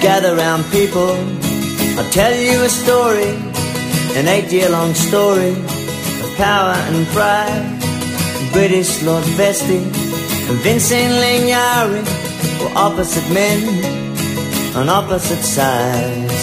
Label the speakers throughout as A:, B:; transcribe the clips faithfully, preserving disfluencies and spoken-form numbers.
A: gather round people, I'll tell you a story, an eight-year-long story of power and pride. British Lord Vestey and Vincent Lingiari were opposite men on opposite sides.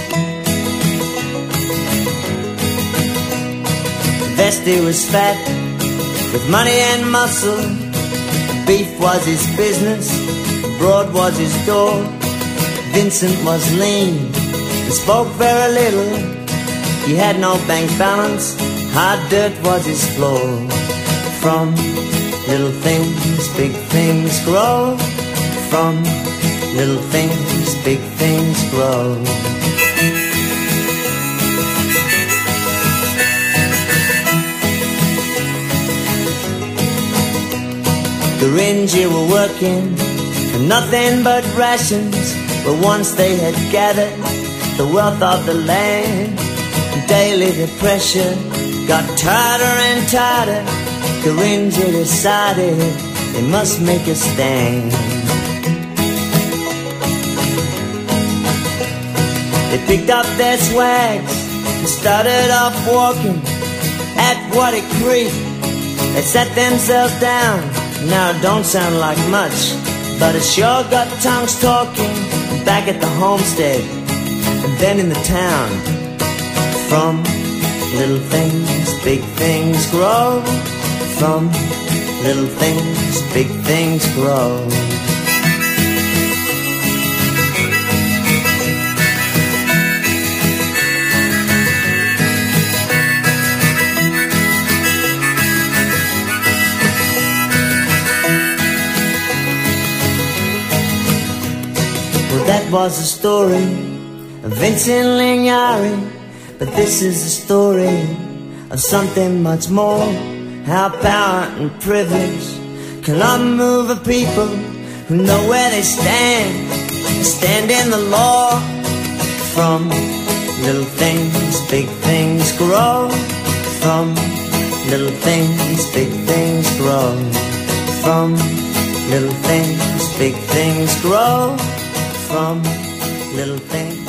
A: Vestey was fat with money and muscle. Beef was his business, broad was his door. Vincent was lean and spoke very little. He had no bank balance, hard dirt was his floor. From little things, big things grow. From little things, big things grow. The Gurindji were working for nothing but rations, but once they had gathered the wealth of the land, daily the pressure got tighter and tighter. Gurindji decided they must make a stand. They picked up their swags and started off walking at Waddy Creek. They sat themselves down. Now it don't sound like much, but it sure got tongues talking back at the homestead and then in the town. From little things, big things grow. From little things, big things grow. Well, that was the story of Vincent Lingiari, but this is the story of something much more. How power and privilege can unmove a people who know where they stand, stand in the law. From little things, big things grow. From little things, big things grow. From little things, big things grow. From little things